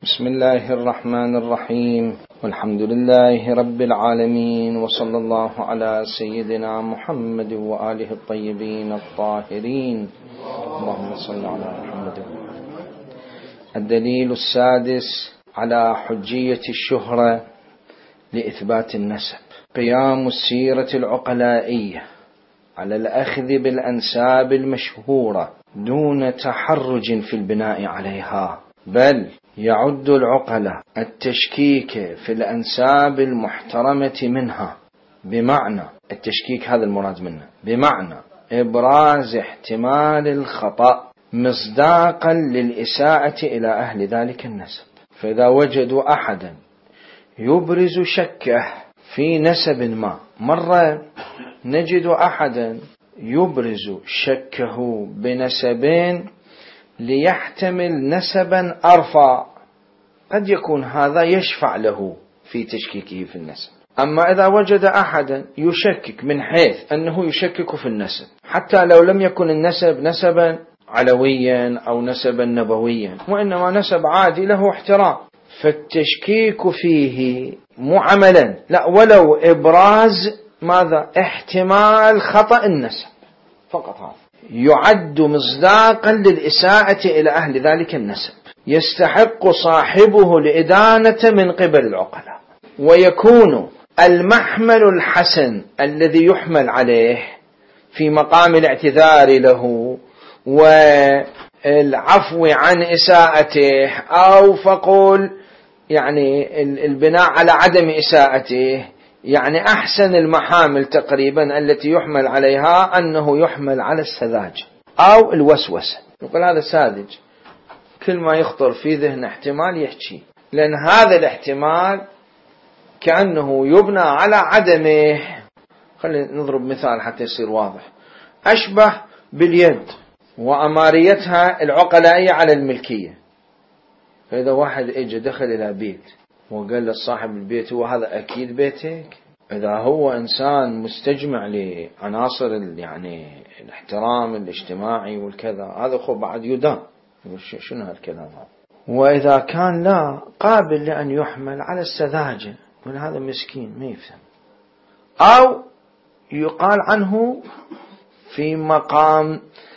بسم الله الرحمن الرحيم، والحمد لله رب العالمين، وصلى الله على سيدنا محمد وآله الطيبين الطاهرين. اللهم صل على محمد. الدليل السادس على حجية الشهرة لإثبات النسب: قيام السيرة العقلائية على الأخذ بالأنساب المشهورة دون تحرج في البناء عليها، بل يعد العقلاء التشكيك في الأنساب المحترمة منها، بمعنى التشكيك هذا المراد منه، بمعنى إبراز احتمال الخطأ مصداقا للإساءة إلى أهل ذلك النسب. فإذا وجدوا أحدا يبرز شكه في نسب ما، مرة نجد أحدا يبرز شكه بنسبين ليحتمل نسبا أرفع، قد يكون هذا يشفع له في تشكيكه في النسب. أما إذا وجد أحدا يشكك من حيث أنه يشكك في النسب، حتى لو لم يكن النسب نسبا علويا أو نسبا نبويا، وإنما نسب عادي له احترام، فالتشكيك فيه معملا لا ولو إبراز ماذا؟ احتمال خطأ النسب فقط، هذا يعد مصداقا للإساءة إلى أهل ذلك النسب، يستحق صاحبه الإدانة من قبل العقلاء، ويكون المحمل الحسن الذي يحمل عليه في مقام الاعتذار له والعفو عن إساءته، أو فقول يعني البناء على عدم إساءته، يعني أحسن المحامل تقريبا التي يحمل عليها أنه يحمل على السذاجة أو الوسوسة. يقول هذا ساذج، كل ما يخطر في ذهن احتمال يحكي، لأن هذا الاحتمال كأنه يبنى على عدمه. خلينا نضرب مثال حتى يصير واضح. أشبه باليد وأماريتها العقلائية على الملكية. فإذا واحد اجى دخل إلى بيت وقال لصاحب البيت هو هذا أكيد بيتك، إذا هو إنسان مستجمع لعناصر يعني الاحترام الاجتماعي والكذا، هذا خو بعد يدان، شنو هالكلام هذا؟ وإذا كان لا قابل لأن يحمل على السذاجة، يقول هذا مسكين ما يفهم، أو يقال عنه في مقام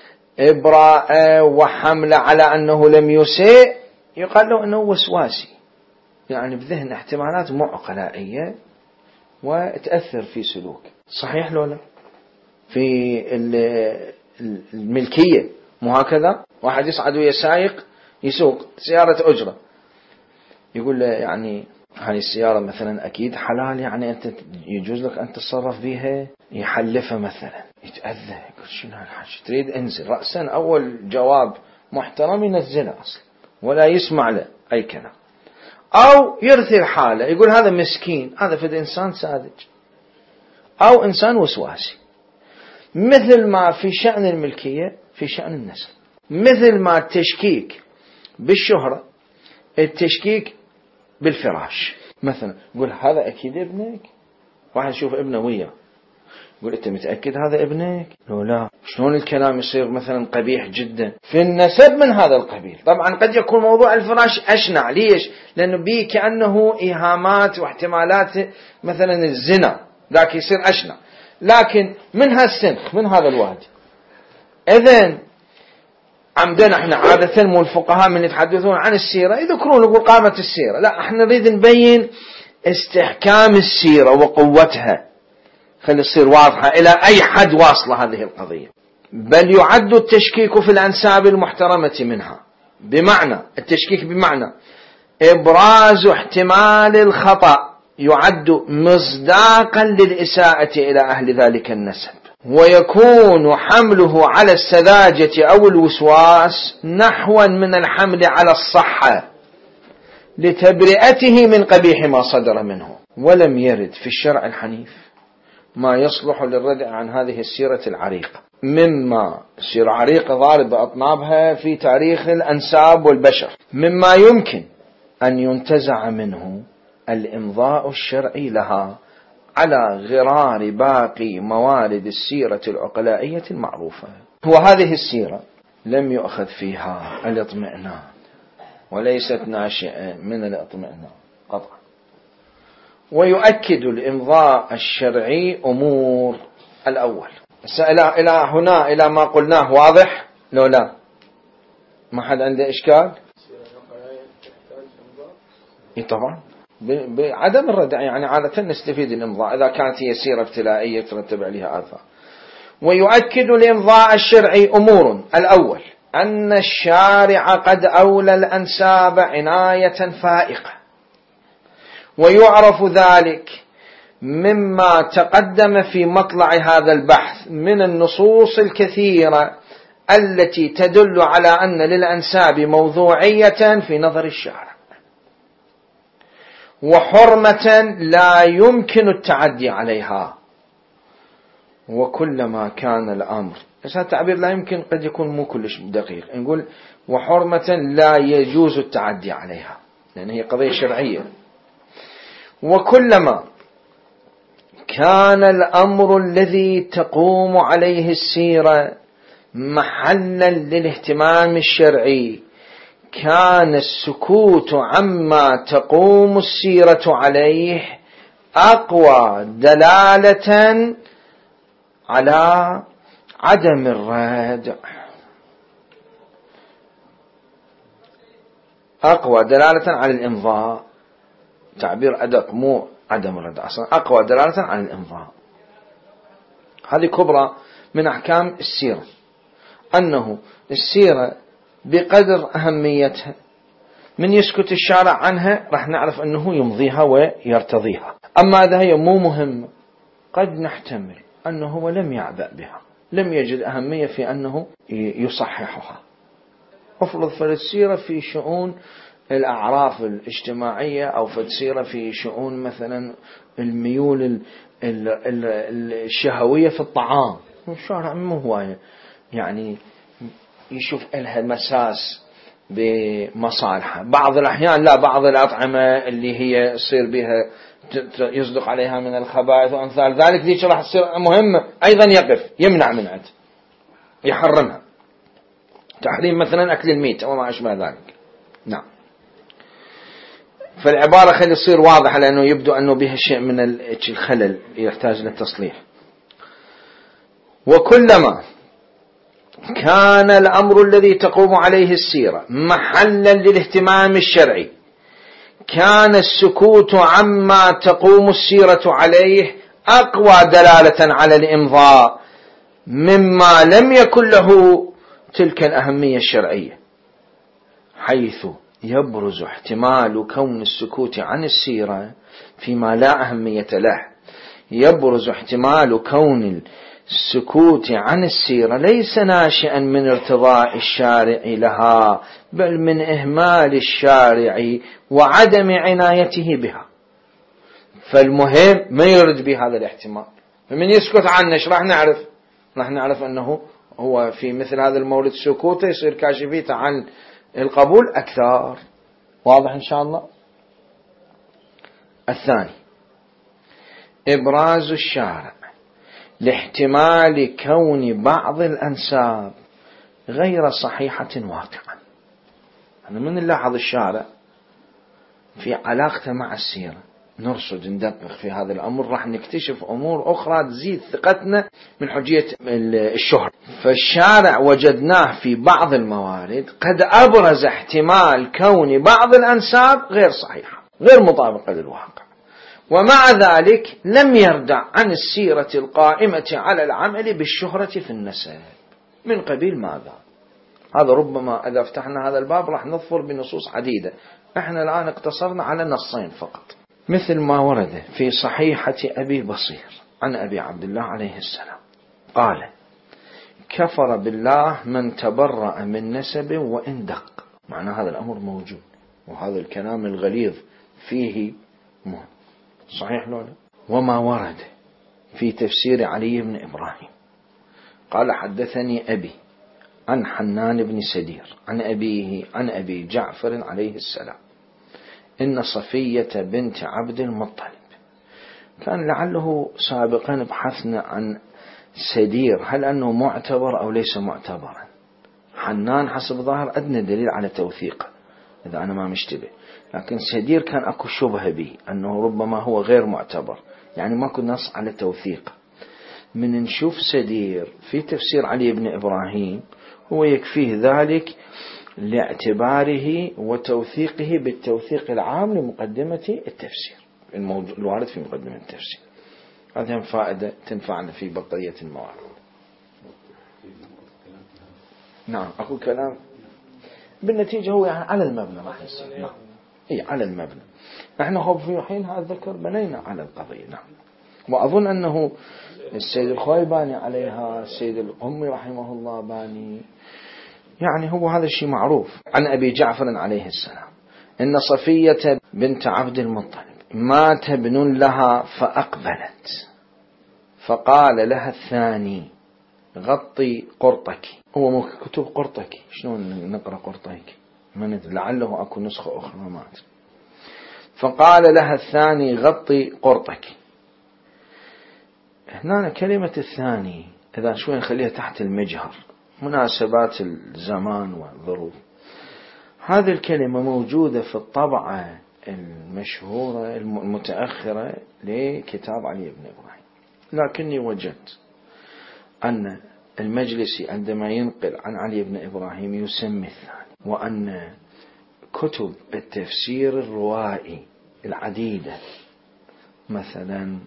إبراء وحمل على أنه لم يسيء، يقال له أنه وسواسي، يعني بذهن احتمالات معقلائية وتأثر في سلوك. صحيح لو لا؟ في الملكية مو هكذا؟ واحد يصعد ويا سايق يسوق سيارة أجرة، يقول له يعني هاي السيارة مثلا أكيد حلال، يعني أنت يجوز لك أن تتصرف بها، يحلفها مثلا، يتأذى، يقول شنو هالحاجة، تريد انزل رأسا. أول جواب محترم ينزله أصلا ولا يسمع له أي كلام، أو يرثي حاله، يقول هذا مسكين، هذا فد إنسان ساذج أو إنسان وسواسي. مثل ما في شأن الملكية في شأن النسب، مثل ما التشكيك بالشهرة، التشكيك بالفراش. مثلا يقول هذا أكيد ابنك، واحد يشوف ابنه وياه يقول أنت متأكد هذا ابنك؟ لو لا، شلون الكلام يصير مثلا قبيح جدا في النسب من هذا القبيل. طبعا قد يكون موضوع الفراش أشنع، ليش؟ لأنه به كأنه إيهامات واحتمالات مثلا الزنا، ذاك يصير أشنع، لكن من هالسنخ من هذا الوادي. إذن عمدنا احنا عادة مو الفقهاء من يتحدثون عن السيرة يذكرون يقول قامة السيرة، لا احنا نريد نبين استحكام السيرة وقوتها، خلي تصير واضحة إلى أي حد واصلة هذه القضية. بل يعد التشكيك في الأنساب المحترمة منها، بمعنى التشكيك بمعنى إبراز احتمال الخطأ، يعد مصداقا للإساءة إلى أهل ذلك النسب، ويكون حمله على السذاجة أو الوسواس نحوا من الحمل على الصحة لتبرئته من قبيح ما صدر منه. ولم يرد في الشرع الحنيف ما يصلح للردع عن هذه السيرة العريقة، مما سيرة عريقة ضارب بأطنابها في تاريخ الأنساب والبشر، مما يمكن أن ينتزع منه الإمضاء الشرعي لها على غرار باقي موارد السيرة العقلائية المعروفة. وهذه السيرة لم يؤخذ فيها الاطمئنان وليست ناشئة من الاطمئنان قطعا. ويؤكد الإمضاء الشرعي أمور. الأول إلى هنا إلى ما قلناه واضح لو لا؟ ما حد عنده إشكال؟ طبعا بعدم الردع، يعني عادة نستفيد الإمضاء إذا كانت هي سيرة ابتلائية ترتب عليها آثار. ويؤكد الإمضاء الشرعي أمور. الأول أن الشارع قد أولى الأنساب عناية فائقة، ويعرف ذلك مما تقدم في مطلع هذا البحث من النصوص الكثيرة التي تدل على أن للأنساب موضوعية في نظر الشارع، وحرمة لا يمكن التعدي عليها. وكلما كان الأمر، هذا التعبير لا يمكن قد يكون مو كلش دقيق، نقول وحرمة لا يجوز التعدي عليها لأن هي قضية شرعية. وكلما كان الأمر الذي تقوم عليه السيرة محلا للاهتمام الشرعي كان السكوت عما تقوم السيرة عليه أقوى دلالة على عدم الردع، أقوى دلالة على الإمضاء، تعبير أدق مو عدم الردع، أصلا أقوى دلالة على الإمضاء. هذه كبرى من أحكام السيرة، أنه السيرة بقدر أهميتها من يسكت الشارع عنها راح نعرف أنه يمضيها ويرتضيها. أما إذا هي مو مهمة قد نحتمل أنه هو لم يعبأ بها، لم يجد أهمية في أنه يصححها. أفرض فالسيرة في شؤون الأعراف الاجتماعية أو فالسيرة في شؤون مثلا الميول الشهوية في الطعام، الشارع مو هواية يعني يشوف لها مساس بمصالحة. بعض الأحيان لا، بعض الأطعمة اللي هي يصير بها يصدق عليها من الخبائث وأمثال ذلك ذيك راح تصير مهمة أيضا يقف يمنع منها يحرمها، تحريم مثلا أكل الميت وما أشبه ذلك. نعم، فالعبارة خلي تصير واضحة لأنه يبدو أنه بها شيء من الخلل يحتاج للتصليح. وكلما كان الأمر الذي تقوم عليه السيرة محلا للاهتمام الشرعي كان السكوت عما تقوم السيرة عليه أقوى دلالة على الإمضاء مما لم يكن له تلك الأهمية الشرعية، حيث يبرز احتمال كون السكوت عن السيرة فيما لا أهمية له، يبرز احتمال كون السكوت عن السيرة ليس ناشئا من ارتضاء الشارع لها بل من إهمال الشارع وعدم عنايته بها. فالمهم ما يرد بهذا الاحتمال، فمن يسكت عنه ايش راح نعرف أنه هو في مثل هذا المورد سكوته يصير كاشفيته عن القبول أكثر. واضح إن شاء الله. الثاني إبراز الشارع لاحتمال كون بعض الأنساب غير صحيحة واقعا. أنا من نلاحظ الشارع في علاقته مع السيرة نرصد ندقق في هذا الأمر راح نكتشف أمور أخرى تزيد ثقتنا من حجية الشهرة. فالشارع وجدناه في بعض الموارد قد أبرز احتمال كون بعض الأنساب غير صحيحة غير مطابقة للواقع، ومع ذلك لم يردع عن السيرة القائمة على العمل بالشهرة في النسب. من قبيل ماذا؟ هذا ربما إذا فتحنا هذا الباب راح نظفر بنصوص عديدة، احنا الآن اقتصرنا على نصين فقط، مثل ما ورد في صحيحة أبي بصير عن أبي عبد الله عليه السلام قال: كفر بالله من تبرأ من نسب وإن دق. معنى هذا الأمر موجود، وهذا الكلام الغليظ فيه صحيح لولا. وما ورد في تفسير علي بن إبراهيم قال: حدثني أبي عن حنان بن سدير عن أبيه عن أبي جعفر عليه السلام إن صفية بنت عبد المطلب كان لعله سابقا بحثنا عن سدير هل أنه معتبر أو ليس معتبرا. حنان حسب ظاهر أدنى دليل على توثيقه إذا أنا ما مشتبه. لكن سدير كان أكو شبهة به أنه ربما هو غير معتبر، يعني ماكو نص على توثيقه. من نشوف سدير في تفسير علي بن إبراهيم هو يكفيه ذلك لاعتباره وتوثيقه بالتوثيق العام لمقدمة التفسير الوارد في مقدمة التفسير. هذه فائدة تنفعنا في بقية الموارد. نعم أقول كلام بالنتيجة هو يعني على المبنى راح يصير. نعم إيه على المبنى. نحن خب في حين هذا الذكر بنينا على القضية. نعم. وأظن أنه السيد الخوي باني عليها، السيد القمي رحمه الله باني، يعني هو هذا الشيء معروف. عن أبي جعفر عليه السلام إن صفية بنت عبد المطلب مات ابن لها فأقبلت فقال لها الثاني غطي قرطك. هو ممكن كتب قرطك، شلون نقرأ قرطك؟ لعله أكو نسخة أخرى ما أدري. فقال لها الثاني غطي قرطك. هنا كلمة الثاني إذا شوي نخليها تحت المجهر، مناسبات الزمان والظروف. هذه الكلمة موجودة في الطبعة المشهورة المتأخرة لكتاب علي بن إبراهيم، لكني وجدت أن المجلسي عندما ينقل عن علي بن إبراهيم يسمي الثاني، وأن كتب التفسير الروائي العديدة مثلا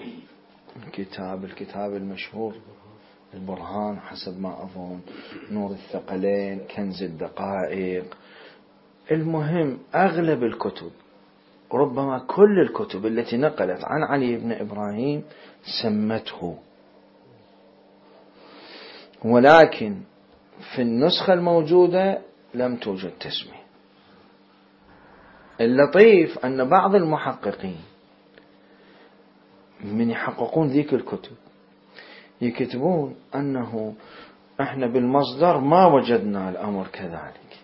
الكتاب المشهور البرهان حسب ما أظن، نور الثقلين، كنز الدقائق، المهم أغلب الكتب ربما كل الكتب التي نقلت عن علي بن إبراهيم سمته، ولكن في النسخة الموجودة لم توجد تسمية. اللطيف أن بعض المحققين من يحققون ذيك الكتب يكتبون أنه احنا بالمصدر ما وجدنا الأمر كذلك.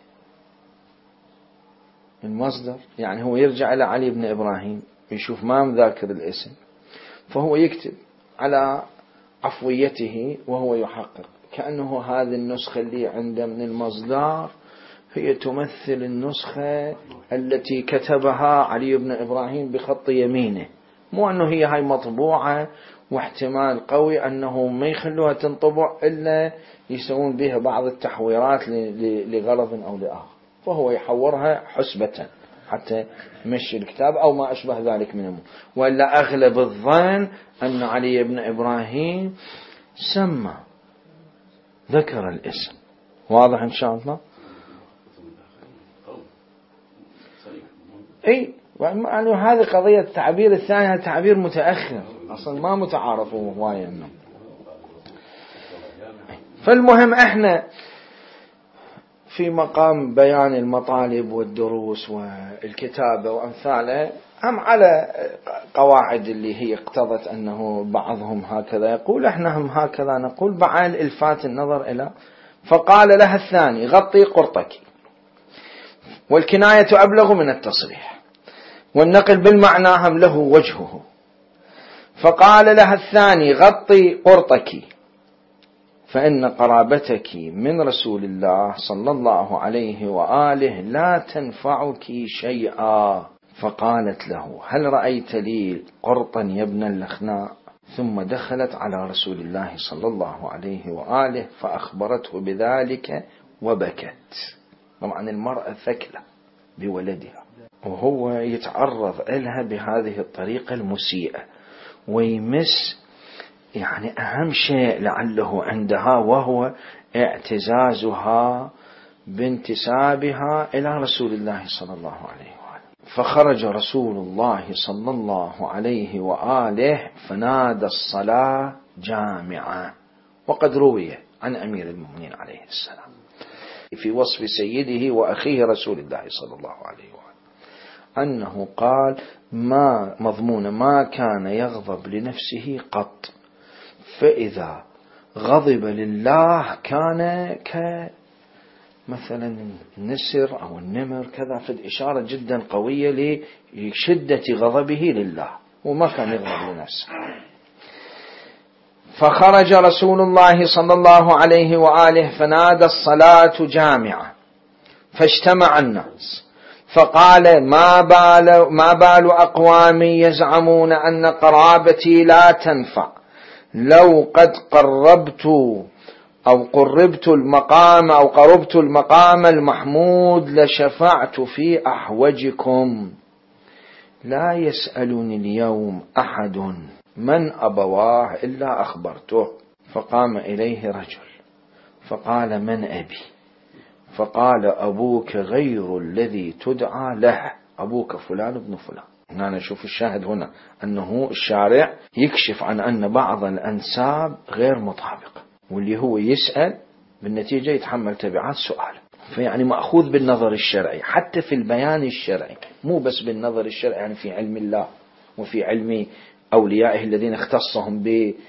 المصدر يعني هو يرجع إلى علي بن إبراهيم يشوف ما مذاكر الاسم، فهو يكتب على عفويته وهو يحقق كأنه هذه النسخة اللي عنده من المصدر هي تمثل النسخة التي كتبها علي بن إبراهيم بخط يمينه، مو أنه هي هاي مطبوعة واحتمال قوي أنه ما يخلوها تنطبع إلا يسوون بها بعض التحويرات لغرض أو لآخر، فهو يحورها حسبة حتى يمشي الكتاب أو ما أشبه ذلك منه. وإلا أغلب الظن أن علي بن إبراهيم سمى ذكر الاسم. واضح إن شاء الله؟ أي يعني هذه قضية التعبير الثاني تعبير متأخر أصلا ما متعارف هواية منه. فالمهم احنا في مقام بيان المطالب والدروس والكتابة وأمثاله هم على قواعد اللي هي اقتضت أنه بعضهم هكذا يقول، احنا هم هكذا نقول بعد الفات النظر إلى. فقال لها الثاني غطي قرطك، والكناية أبلغ من التصريح، والنقل بالمعنى هم له وجهه. فقال لها الثاني غطي قرطك فإن قرابتك من رسول الله صلى الله عليه وآله لا تنفعك شيئا. فقالت له هل رأيت لي قرطا يا ابن اللخناء؟ ثم دخلت على رسول الله صلى الله عليه وآله فأخبرته بذلك وبكت. طبعا المرأة ثكلة بولدها وهو يتعرض لها بهذه الطريقة المسيئة ويمس يعني أهم شيء لعله عندها وهو اعتزازها بانتسابها إلى رسول الله صلى الله عليه وآله. فخرج رسول الله صلى الله عليه وآله فنادى الصلاة جامعة. وقد روي عن أمير المؤمنين عليه السلام في وصف سيده وأخيه رسول الله صلى الله عليه وآله أنه قال ما مضمون ما كان يغضب لنفسه قط، فإذا غضب لله كان كمثلا النسر أو النمر كذا، في إشارة جدا قوية لشدة غضبه لله وما كان يغضب لنفسه. فخرج رسول الله صلى الله عليه وآله فنادى الصلاة جامعة فاجتمع الناس فقال ما بال أقوام يزعمون أن قرابتي لا تنفع، لو قد قربت المقام المحمود لشفعت في أحوجكم. لا يسألني اليوم أحد من أبواه إلا أخبرته. فقام إليه رجل فقال: من أبي؟ فقال: أبوك غير الذي تدعى له، أبوك فلان ابن فلان. هنا نشوف الشاهد هنا أنه الشارع يكشف عن أن بعض الأنساب غير مطابقة، واللي هو يسأل بالنتيجة يتحمل تبعات سؤال. فيعني مأخوذ بالنظر الشرعي حتى في البيان الشرعي، مو بس بالنظر الشرعي، يعني في علم الله وفي علم أوليائه الذين اختصهم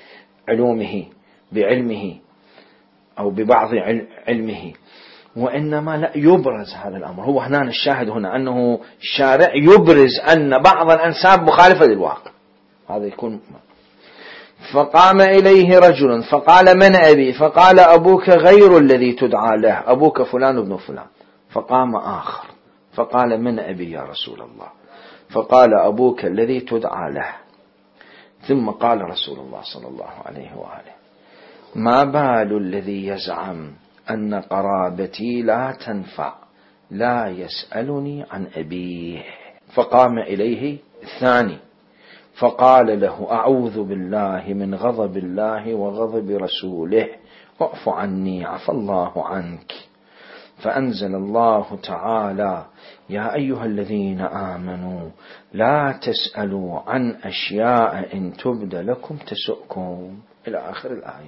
بعلمه أو ببعض علمه، وإنما لا يبرز هذا الأمر. هو هنا الشاهد هنا أنه الشارع يبرز أن بعض الأنساب مخالفة للواقع. هذا يكون. فقام إليه رجل فقال: من أبي؟ فقال: أبوك غير الذي تدعى له، أبوك فلان ابن فلان. فقام آخر فقال: من أبي يا رسول الله؟ فقال: أبوك الذي تدعى له. ثم قال رسول الله صلى الله عليه وآله: ما بال الذي يزعم أن قرابتي لا تنفع لا يسألني عن أبيه. فقام إليه الثاني فقال له: أعوذ بالله من غضب الله وغضب رسوله، واعف عني عفى الله عنك. فأنزل الله تعالى: يا أيها الذين آمنوا لا تسألوا عن أشياء إن تبد لكم تسؤكم، إلى آخر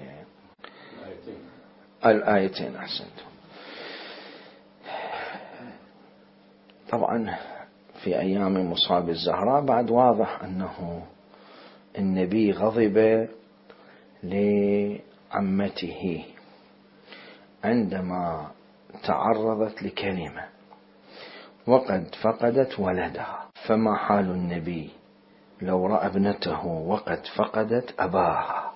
الآيتين. أحسنتم. طبعا في أيام مصاب الزهراء بعد واضح أنه النبي غضب لعمته عندما تعرضت لكلمة وقد فقدت ولدها. فما حال النبي لو رأى ابنته وقد فقدت أباها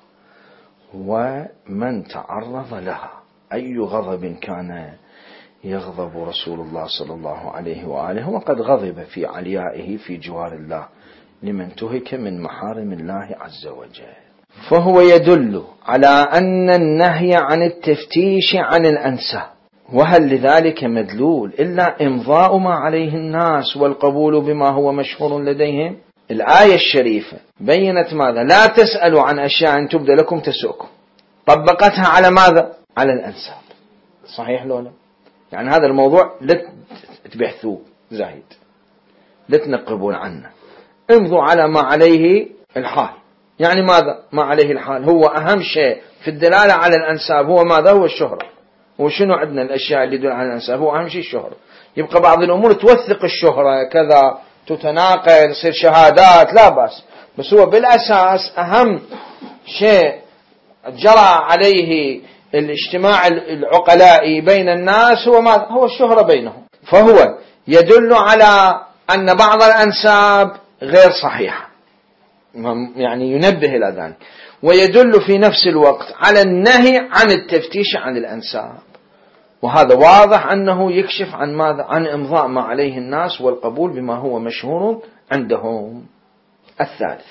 ومن تعرض لها؟ أي غضب كان يغضب رسول الله صلى الله عليه وآله، وقد غضب في عليائه في جوار الله لمن تهك من محارم الله عز وجل. فهو يدل على أن النهي عن التفتيش عن الأنساب، وهل لذلك مدلول إلا إمضاء ما عليه الناس والقبول بما هو مشهور لديهم؟ الآية الشريفة بيّنت ماذا؟ لا تسألوا عن أشياء إن تبد لكم تسؤكم. طبقتها على ماذا؟ على الأنساب. صحيح لولا؟ يعني هذا الموضوع لا تبحثوه زايد، لا تنقبون عنه، امضوا على ما عليه الحال. يعني ماذا ما عليه الحال؟ هو أهم شيء في الدلالة على الأنساب هو ماذا؟ هو الشهرة. وشنو عندنا الأشياء اللي تدل على الأنساب؟ هو أهم شيء الشهرة. يبقى بعض الأمور توثق الشهرة كذا، تتناقل، تصير شهادات، لا بأس، بس هو بالأساس أهم شيء جرى عليه الاجتماع العقلائي بين الناس هو ماذا؟ هو الشهرة بينهم. فهو يدل على أن بعض الأنساب غير صحيحة، يعني ينبه إلى ذلك، ويدل في نفس الوقت على النهي عن التفتيش عن الأنساب. وهذا واضح أنه يكشف عن ماذا؟ عن إمضاء ما عليه الناس والقبول بما هو مشهور عندهم. الثالث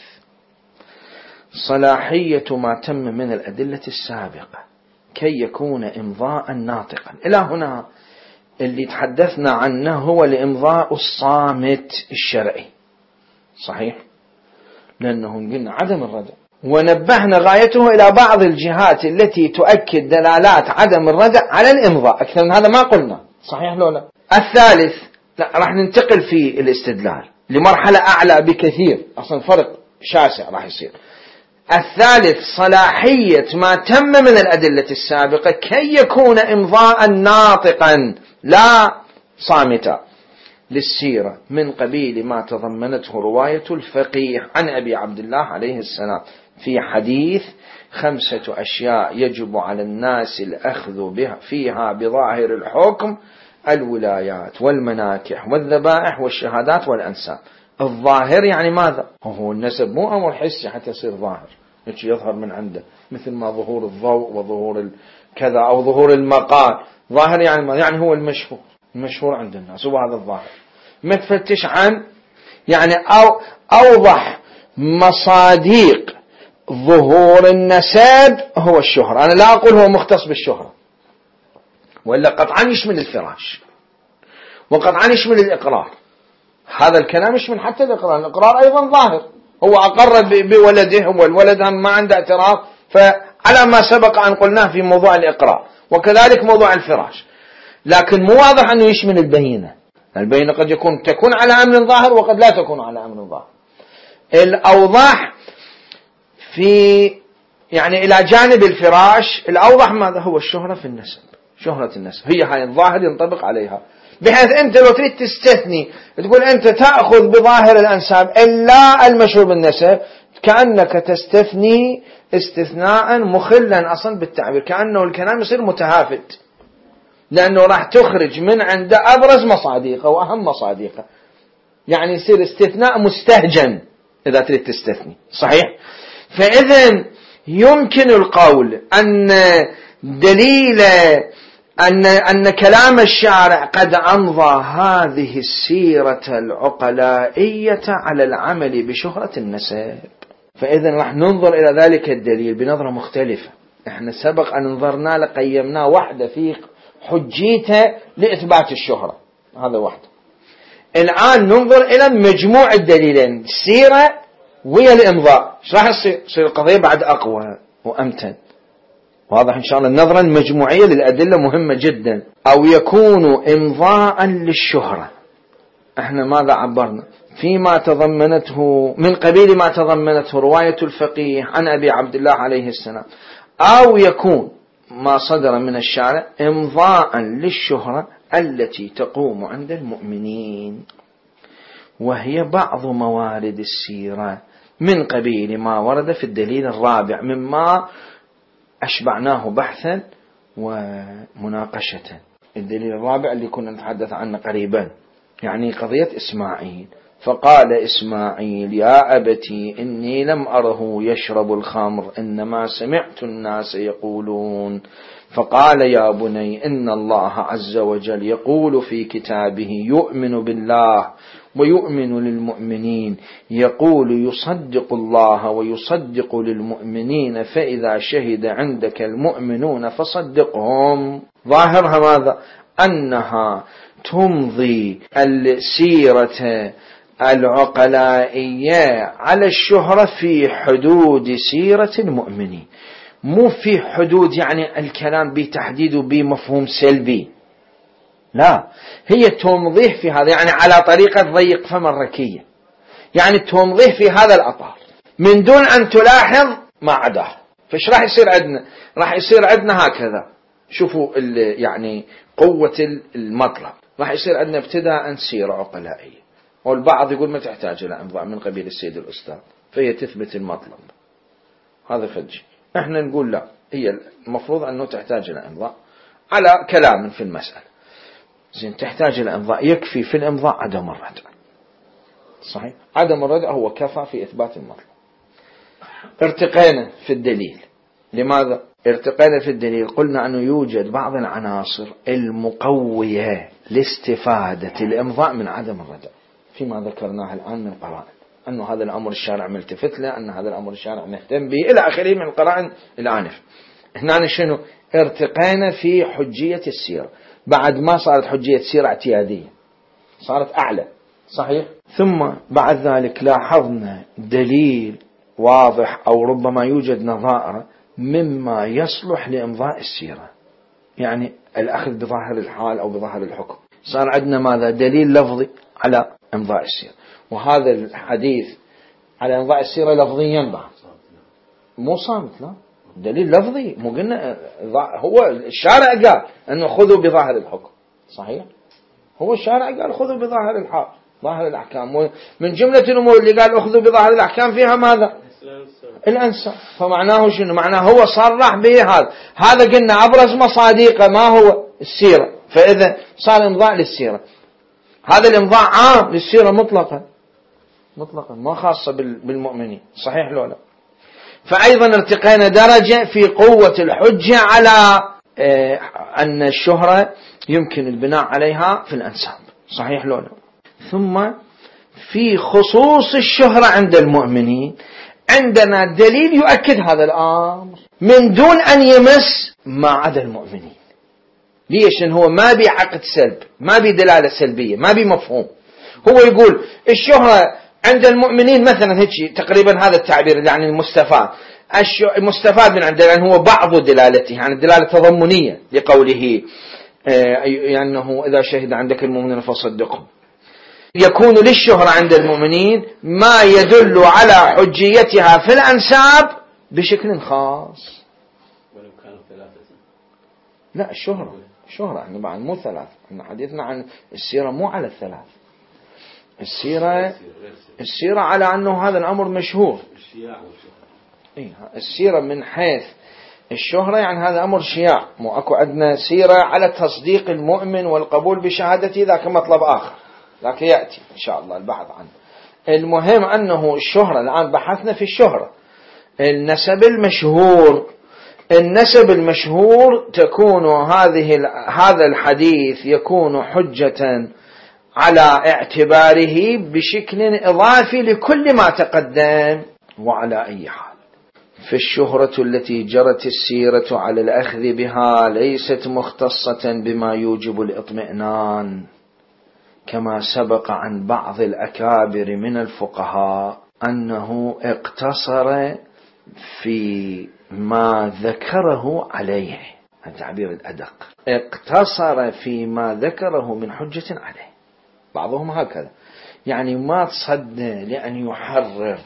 صلاحية ما تم من الأدلة السابقة كي يكون إمضاء ناطقا. إلى هنا اللي تحدثنا عنه هو الإمضاء الصامت الشرعي، صحيح؟ لأنه قلنا عدم الردع، ونبهنا غايته إلى بعض الجهات التي تؤكد دلالات عدم الردع على الإمضاء. أكثر من هذا ما قلنا، صحيح لو لا؟ الثالث، لا راح ننتقل في الاستدلال لمرحلة أعلى بكثير، أصلا فرق شاسع راح يصير. الثالث صلاحية ما تم من الأدلة السابقة كي يكون إمضاء ناطقا لا صامتا للسيرة من قبيل ما تضمنته رواية الفقيه عن أبي عبد الله عليه السلام في حديث 5 أشياء يجب على الناس الأخذ فيها بظاهر الحكم: الولايات والمناكح والذبائح والشهادات والأنساب. الظاهر يعني ماذا؟ هو النسب مو أمر حسي حتى يصير ظاهر، يظهر من عنده، مثل ما ظهور الضوء وظهور كذا أو ظهور المقال. ظاهر يعني ماذا؟ يعني هو المشهور عند الناس، هو هذا الظاهر. ما تفتش عن يعني أوضح مصاديق ظهور النسب هو الشهرة. أنا لا أقول هو مختص بالشهرة، وإلا قطعا يشمل الفراش، وقطعا يشمل الإقرار. هذا الكلام يشمل حتى الإقرار. الإقرار أيضا ظاهر، هو أقر بولده والولد ما عنده اعتراف، فعلى ما سبق أن قلناه في موضوع الإقرار، وكذلك موضوع الفراش. لكن مو واضح أنه يشمل البينة. البينة قد تكون على أمر ظاهر، وقد لا تكون على أمر ظاهر. الأوضح في يعني إلى جانب الفراش، الأوضح ماذا هو الشهرة في النسب، شهرة النسب هي هاي الظاهر ينطبق عليها، بحيث أنت لو تريد تستثني تقول أنت تأخذ بظاهر الأنساب إلا المشهور بالنسب، كأنك تستثني استثناء مخلا أصلا بالتعبير، كأنه الكلام يصير متهافت، لأنه راح تخرج من عند أبرز مصاديقه وأهم مصاديقه، يعني يصير استثناء مستهجن إذا تريد تستثني. صحيح؟ فإذن يمكن القول أن دليل أن كلام الشارع قد أمضى هذه السيرة العقلائية على العمل بشهرة النسب. فإذن راح ننظر إلى ذلك الدليل بنظرة مختلفة. احنا سبق أن نظرنا لقيمنا واحدة في حجيته لإثبات الشهرة، هذا واحدة. الآن ننظر إلى مجموع الدليلين، السيرة ويا الإمضاء، ايش راح يصير القضية بعد أقوى وأمتن. واضح إن شاء الله. النظرة المجموعية للأدلة مهمة جدا. أو يكون إمضاء للشهرة، احنا ماذا عبرنا فيما تضمنته من قبيل ما تضمنته رواية الفقيه عن أبي عبد الله عليه السلام، أو يكون ما صدر من الشارع إمضاء للشهرة التي تقوم عند المؤمنين، وهي بعض موارد السيرة من قبيل ما ورد في الدليل الرابع مما أشبعناه بحثا ومناقشة. الدليل الرابع اللي كنا نتحدث عنه قريبا، يعني قضية إسماعيل. فقال إسماعيل يا أبتي إني لم أره يشرب الخمر، إنما سمعت الناس يقولون. فقال يا بني إن الله عز وجل يقول في كتابه يؤمن بالله ويؤمن للمؤمنين، يقول يصدق الله ويصدق للمؤمنين، فإذا شهد عندك المؤمنون فصدقهم. ظاهرها ماذا؟ أنها تمضي السيرة العقلائية على الشهرة في حدود سيرة المؤمنين، مو في حدود يعني الكلام بتحديد بمفهوم سلبي، لا، هي تمضيه في هذا، يعني على طريقة ضيق فم الركية، يعني تمضيه في هذا الأطار من دون أن تلاحظ ما عداه. فايش راح يصير عندنا؟ راح يصير عندنا هكذا، شوفوا يعني قوة المطلب. راح يصير عندنا ابتداء سيرة عقلائية، والبعض يقول ما تحتاج إلى إمضاء من قبيل السيد الأستاذ، فهي تثبت المطلب. هذا فجي. احنا نقول لا، هي المفروض أنه تحتاج إلى إمضاء على كلام في المسألة. زين، تحتاج إلى إمضاء، يكفي في الإمضاء عدم الردع. صحيح، عدم الردع هو كفى في إثبات المطلب. ارتقينا في الدليل. لماذا ارتقينا في الدليل؟ قلنا أنه يوجد بعض العناصر المقوية لاستفادة الإمضاء من عدم الردع، فيما ذكرناه الآن من قرائن، أنه هذا الأمر الشارع ملتفت له، أن هذا الأمر الشارع نهتم به، إلى آخره من القرائن الآنف. هنا شنو؟ ارتقينا في حجية السيرة، بعد ما صارت حجية السيرة اعتيادية، صارت أعلى. صحيح. ثم بعد ذلك لاحظنا دليل واضح أو ربما يوجد نظائر مما يصلح لإمضاء السيرة، يعني الأخذ بظاهر الحال أو بظاهر الحكم. صار عندنا ماذا؟ دليل لفظي على إمضاء السيرة، وهذا الحديث على إمضاء السيرة لفظيا بعد، مو صامت، لا، دليل لفظي. مو قلنا هو الشارع قال أنه خذوا بظاهر الحكم. صحيح، هو الشارع قال خذوا بظاهر الحال، ظاهر الأحكام. من جملة الأمور اللي قال أخذوا بظاهر الأحكام فيها ماذا؟ الأنساب. فمعناه شنو؟ معناه هو صرح به هذا قلنا أبرز مصاديقه ما هو؟ السيرة. فإذا صار إمضاء للسيرة، هذا الإمضاء عام للسيرة مطلقا ما خاصة بالمؤمنين. صحيح لو لا؟ فأيضا ارتقينا درجة في قوة الحجة على أن الشهرة يمكن البناء عليها في الأنساب. صحيح لو لا؟ ثم في خصوص الشهرة عند المؤمنين عندنا دليل يؤكد هذا الأمر من دون أن يمس ما عدا المؤمنين. ليش؟ لأن هو ما بي عقد سلب، ما بي دلالة سلبية، ما بي مفهوم. هو يقول الشهرة عند المؤمنين مثلا، هيك تقريبا هذا التعبير يعني المستفاد من عنده، لأن هو بعض دلالته، يعني الدلالة تضمنية لقوله أنه إذا شهد عندك المؤمنين فصدقهم. يكون للشهرة عند المؤمنين ما يدل على حجيتها في الأنساب بشكل خاص. ولو كانوا ثلاثة. لا، الشهرة يعني بعد مو ثلاث. احنا حديثنا عن السيرة مو على الثلاث. السيرة على أنه هذا الأمر مشهور. السيرة من حيث الشهرة يعني هذا أمر شياع، مو أكو عندنا سيرة على تصديق المؤمن والقبول بشهادته، ذاك مطلب آخر، ذاك يأتي إن شاء الله البحث عنه. المهم أنه الشهرة، الآن بحثنا في الشهرة. النسب المشهور تكون هذا الحديث يكون حجة على اعتباره بشكل إضافي لكل ما تقدم. وعلى أي حال، فالشهرة التي جرت السيرة على الأخذ بها ليست مختصة بما يوجب الإطمئنان، كما سبق عن بعض الأكابر من الفقهاء أنه اقتصر في ما ذكره عليه، التعبير الأدق، اقتصر في ما ذكره من حجة عليه. بعضهم هكذا، يعني ما تصدى لأن يحرر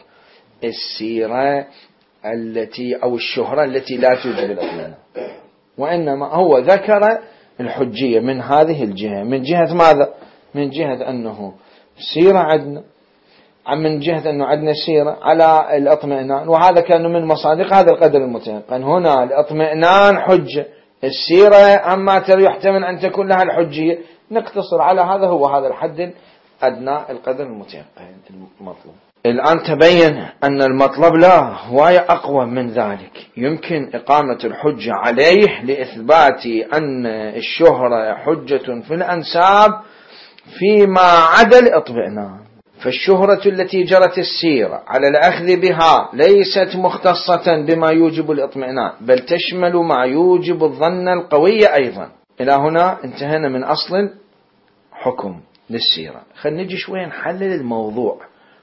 السيرة التي أو الشهرة التي لا توجب الإطمئنان، وإنما هو ذكر الحجية من هذه الجهة. من جهة ماذا؟ من جهة أنه سيرة عندنا، من جهة أنه عندنا سيرة على الإطمئنان، وهذا كان من مصادق هذا القدر المتيقن. هنا الإطمئنان حجة، السيرة أما يحتمل أن تكون لها الحجية، نقتصر على هذا، هو هذا الحد أدنى القدر المتيقن المطلوب. الآن تبين أن المطلب لا هواية أقوى من ذلك، يمكن إقامة الحجة عليه لإثبات أن الشهرة حجة في الأنساب فيما عدا الإطمئنان. فالشهرة التي جرت السيرة على الأخذ بها ليست مختصة بما يوجب الإطمئنان، بل تشمل ما يوجب الظن القوي أيضا. إلى هنا انتهينا من أصل حكم للسيرة. خلينا نجي شوية نحلل الموضوع،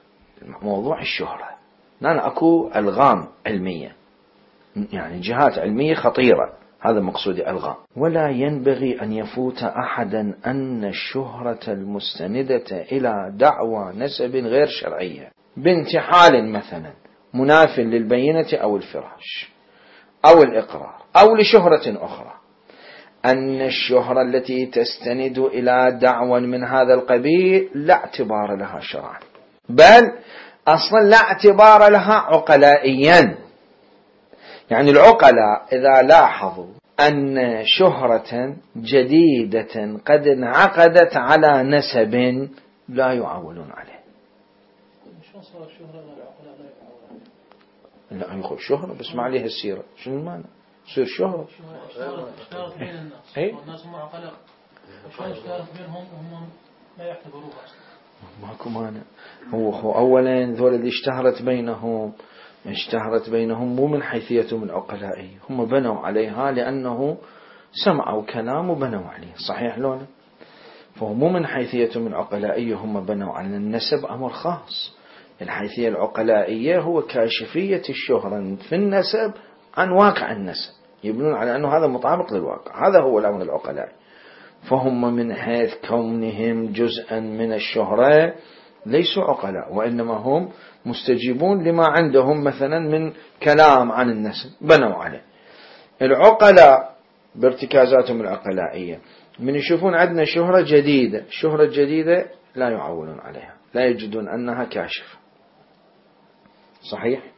موضوع الشهرة. أنا أكو ألغام علمية، يعني جهات علمية خطيرة، هذا مقصودي ألغام. ولا ينبغي أن يفوت أحدا أن الشهرة المستندة إلى دعوى نسب غير شرعية بانتحال مثلا مناف للبينة أو الفراش أو الإقرار أو لشهرة أخرى، أن الشهرة التي تستند إلى دعوى من هذا القبيل لا اعتبار لها شرعا، بل أصلا لا اعتبار لها عقلائيا. يعني العقلاء إذا لاحظوا أن شهرة جديدة قد انعقدت على نسب لا يعولون عليه. شو صار الشهرة العقلاء لا يعولون عليه؟ لا يقول شهرة بسمع عليها السيرة، شنو المعنى؟ تصير شهرة اشتهرت بين الناس، والناس هم عقلاء، شلون اشتهرت بينهم وهم لا يعتبروها أصلا؟ ماكو مانع. هو أولا ذول اللي اشتهرت بينهم مو من حيثيتهم العقلائية، هم بنوا عليها لأنه سمعوا كلام وبنوا عليه، صحيح لولا؟ فهو مو من حيثيتهم العقلائية، هم بنوا على النسب أمر خاص. الحيثية العقلائية هو كاشفية الشهرة في النسب عن واقع النسب، يبنون على أنه هذا مطابق للواقع، هذا هو الأمر العقلائي. فهم من حيث كونهم جزءا من الشهرة ليسوا عقلاء، وإنما هم مستجيبون لما عندهم مثلا من كلام عن النسب بنوا عليه. العقلاء بارتكازاتهم العقلائية من يشوفون عندنا شهرة جديدة، الشهرة الجديدة لا يعولون عليها، لا يجدون أنها كاشفة، صحيح؟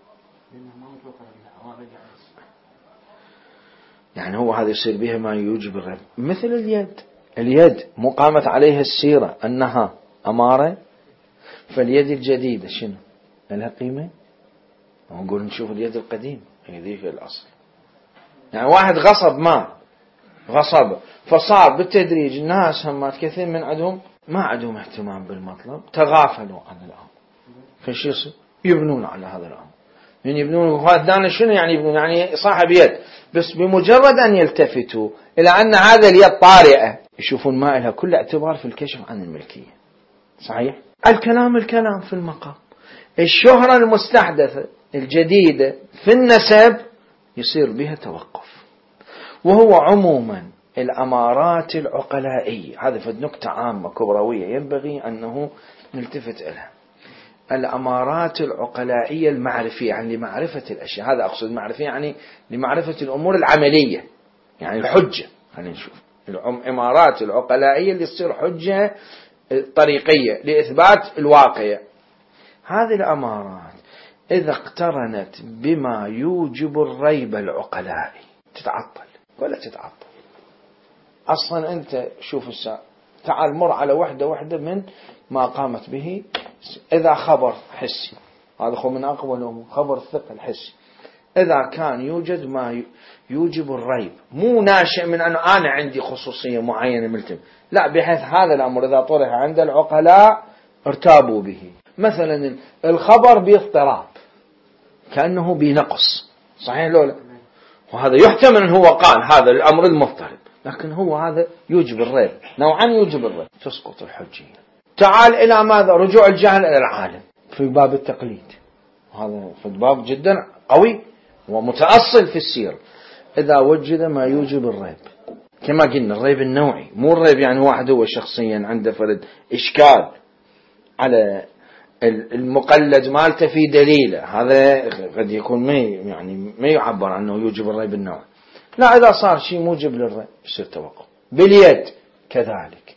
يعني هو هذا يصير بها ما يوجب الرد. مثل اليد مقامت عليها السيرة أنها أمارة، فاليد الجديدة شنو لها قيمة؟ نقول نشوف اليد القديم هي ذيك الأصل. يعني واحد غصب فصار بالتدريج الناس همات كثير من عندهم ما عندهم اهتمام بالمطلب، تغافلوا عن الأمر، فش يصير؟ يبنون على هذا الأمر. من يبنون هذا شنو يعني يبنون؟ يعني صاحب يد، بس بمجرد أن يلتفتوا إلى أن هذا اليد طارئة يشوفون ما لها كل اعتبار في الكشف عن الملكية. صحيح؟ الكلام في المقام. الشهرة المستحدثة الجديدة في النسب يصير بها توقف. وهو عموما الأمارات العقلائية، هذا في نكتة عامة كبروية ينبغي أنه نلتفت إليها. الأمارات العقلائية المعرفية، يعني لمعرفة الأشياء، هذا أقصد معرفية يعني لمعرفة الأمور العملية، يعني الحجة. خلينا نشوف الأمارات العقلائية اللي تصير حجة طريقية لإثبات الواقع. هذه الأمارات إذا اقترنت بما يوجب الريب العقلائي تتعطل ولا تتعطل. أصلا أنت شوف تعال مر على وحدة من ما قامت به. إذا خبر حسي، هذا هو من أقوى الأمور، خبر الثقة الحسي، إذا كان يوجد ما يوجب الريب، مو ناشئ من أنه أنا عندي خصوصية معينة ملتم، لا، بحيث هذا الأمر إذا طرح عند العقلاء ارتابوا به. مثلا الخبر باضطراب كأنه بنقص، صحيح لولا؟ وهذا يحتمل أنه هو قال هذا الأمر المضطرب، لكن هو هذا يوجب الريب، نوعا يوجب الريب، تسقط الحجية. تعال إلى ماذا؟ رجوع الجهل إلى العالم في باب التقليد، هذا في باب جدا قوي ومتأصل في السير. إذا وجد ما يوجب الريب، كما قلنا الريب النوعي، مو الريب يعني واحد هو شخصيا عنده فرد إشكال على المقلد مالته في دليله، هذا قد يكون ما يعبر عنه يوجب الريب النوعي. لا، إذا صار شيء موجب للريب يصير توقف. باليد كذلك،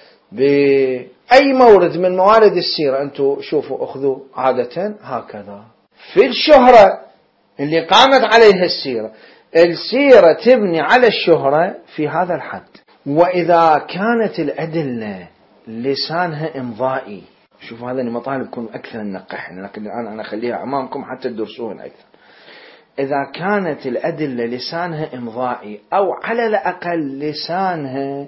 بأي مورد من موارد السيرة أنتم شوفوا أخذوا عادة هكذا. في الشهرة اللي قامت عليها السيرة تبني على الشهرة في هذا الحد. وإذا كانت الأدلة لسانها إمضائي، شوفوا هذا المطالب يكون أكثر نقح، لكن الآن أنا أخليها أمامكم حتى تدرسوهن أكثر. إذا كانت الأدلة لسانها إمضائي، أو على الأقل لسانها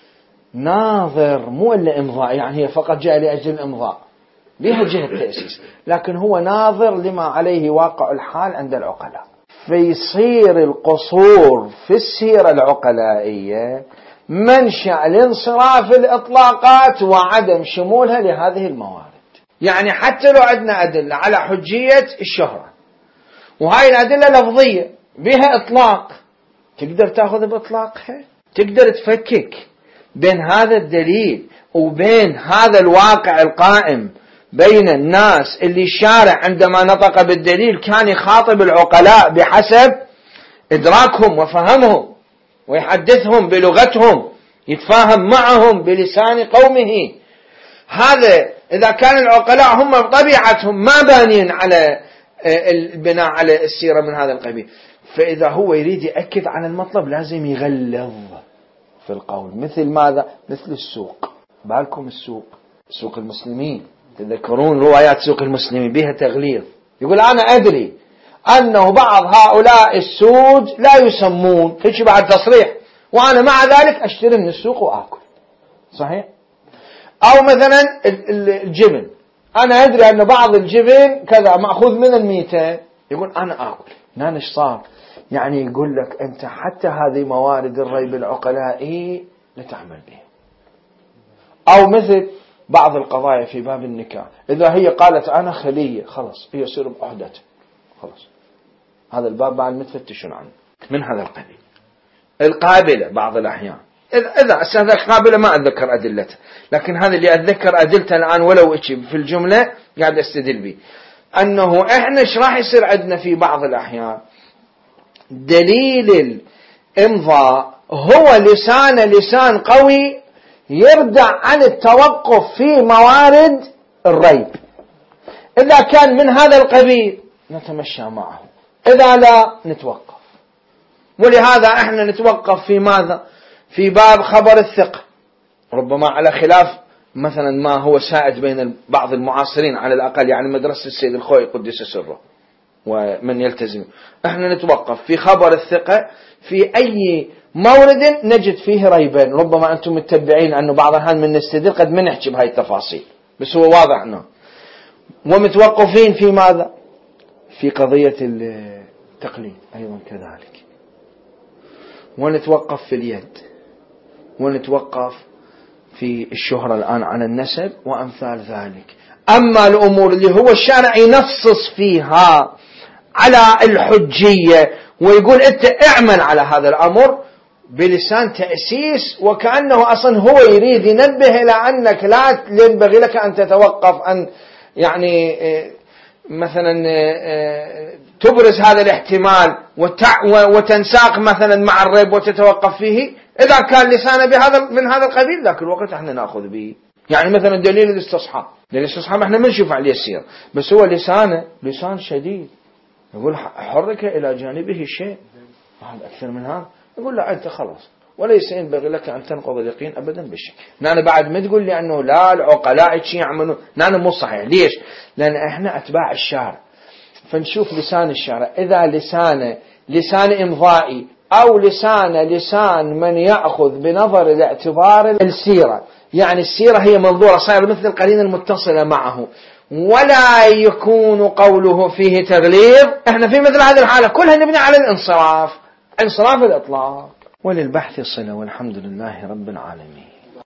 ناظر، مو إلا إمضاء يعني هي فقط جاء لأجل الإمضاء، لها جهة تأسيس، لكن هو ناظر لما عليه واقع الحال عند العقلاء. فيصير القصور في السيرة العقلائية منشأ لانصراف الإطلاقات وعدم شمولها لهذه الموارد. يعني حتى لو عندنا أدلة على حجية الشهرة، وهاي الأدلة لفظية بها إطلاق، تقدر تأخذ بإطلاقها، تقدر تفكك بين هذا الدليل وبين هذا الواقع القائم بين الناس، اللي الشارع عندما نطق بالدليل كان يخاطب العقلاء بحسب إدراكهم وفهمهم، ويحدثهم بلغتهم، يتفاهم معهم بلسان قومه. هذا إذا كان العقلاء هم بطبيعتهم ما بانين على البناء على السيرة من هذا القبيل، فإذا هو يريد يأكد على المطلب لازم يغلظ في القول. مثل ماذا؟ مثل السوق. بالكم السوق، سوق المسلمين، تذكرون روايات سوق المسلمين بها تغليظ. يقول أنا أدري أنه بعض هؤلاء السود لا يسمون، هيك بعد تصريح، وأنا مع ذلك أشتري من السوق وآكل. صحيح؟ أو مثلا الجبن، أنا أدري أن بعض الجبن كذا مأخوذ من الميتة، يقول أنا آكل. نانش صار يعني يقول لك أنت حتى هذه موارد الريب العقلائي لتعمل بها. أو مثل بعض القضايا في باب النكاح، إذا هي قالت أنا خلية، خلص هي يصير بأحدته، خلص هذا الباب بعد متفتشون عنه من هذا القبيل. القابلة بعض الأحيان، إذا أستهدى القابلة ما أتذكر أدلتها، لكن هذا اللي أتذكر أدلته الآن ولو في الجملة قاعد أستدل به، أنه إحنا إيش راح يصير عندنا في بعض الأحيان دليل الإمضاء هو لسان قوي يردع عن التوقف في موارد الريب. إذا كان من هذا القبيل نتمشى معه، إذا لا نتوقف. ولهذا احنا نتوقف في ماذا؟ في باب خبر الثقة، ربما على خلاف مثلا ما هو سائد بين بعض المعاصرين على الأقل، يعني مدرسة السيد الخوئي قدس سره ومن يلتزم. احنا نتوقف في خبر الثقة في أي مورد نجد فيه ريبين، ربما أنتم متبعين أنه بعض الأحيان من نستدل قد ما نحكي بهاي التفاصيل، بس هو واضح أنه ومتوقفين في ماذا؟ في قضية التقليد أيضا كذلك، ونتوقف في اليد، ونتوقف في الشهرة الآن على النسب وأمثال ذلك. أما الأمور اللي هو الشارع ينصص فيها على الحجية ويقول أنت اعمل على هذا الأمر بلسان تأسيس، وكأنه أصلا هو يريد ينبه إلى أنك لا ينبغي لك أن تتوقف، أن يعني مثلا تبرز هذا الاحتمال وتنساق مثلا مع الريب وتتوقف فيه. إذا كان لسانه من هذا القبيل ذاك الوقت احنا نأخذ به. يعني مثلا دليل الاستصحاب احنا ما نشوف عليه السير، بس هو لسانه لسان شديد، يقول حرك إلى جانبه شيء، هذا أكثر من هذا يقول لا أنت خلاص وليس ينبغي لك أن تنقض اليقين أبدا بالشيء. نحن بعد ما تقول لي أنه لا العقلاء شيء يعملون، نحن مو صحيح. ليش؟ لأن إحنا أتباع الشارع، فنشوف لسان الشارع، إذا لسان إمضائي أو لسان من يأخذ بنظر الاعتبار السيرة، يعني السيرة هي منظورة صاير مثل القرينة المتصلة معه، ولا يكون قوله فيه تغليظ. احنا في مثل هذه الحالة كلها نبني على انصراف الإطلاق. وللبحث صلة، والحمد لله رب العالمين.